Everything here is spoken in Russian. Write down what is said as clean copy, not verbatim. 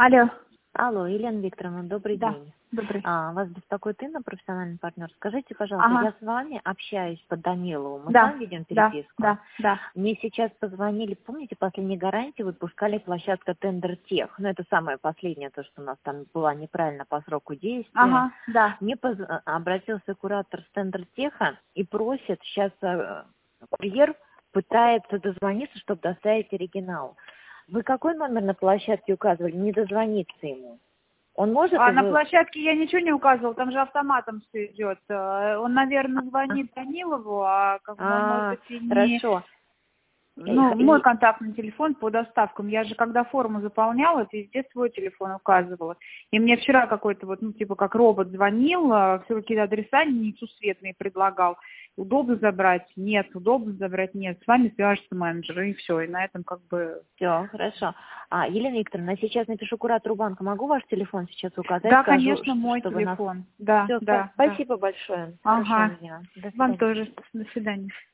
Алло. Алло, Елена Викторовна, добрый Да, день. добрый. Вас беспокоит Инна, профессиональный партнер. Скажите, пожалуйста, Ага. я с вами общаюсь по Данилову. Мы с Да, вами ведем да, переписку. да. Мне сейчас позвонили, помните, последней гарантии выпускали площадка Тендер Тех. Ну, это самое последнее, то, что у нас там была неправильно по сроку действия. Ага, да. Мне обратился куратор с Тендер Теха и просит, сейчас курьер пытается дозвониться, чтобы доставить оригинал. Вы какой номер на площадке указывали? Не дозвониться ему. Он может... На площадке я ничего не указывал, там же автоматом все идет. Он, наверное, звонит Данилову, он, может быть, и не... Хорошо. Ну, мой контактный телефон по доставкам. Я же, когда форму заполняла, везде свой телефон указывала. И мне вчера какой-то вот, ну, типа, как робот звонил, все какие-то адреса несусветные предлагал. Удобно забрать? Нет. Удобно забрать? Нет. С вами свяжется менеджер, и все. И на этом как бы... Все, хорошо. Елена Викторовна, сейчас напишу куратору банка. Могу ваш телефон сейчас указать? Да, Скажу, конечно, мой чтобы телефон. Да, Все, да. спасибо большое. Ага. Хорошего дня. До Вам свидания. тоже. До свидания.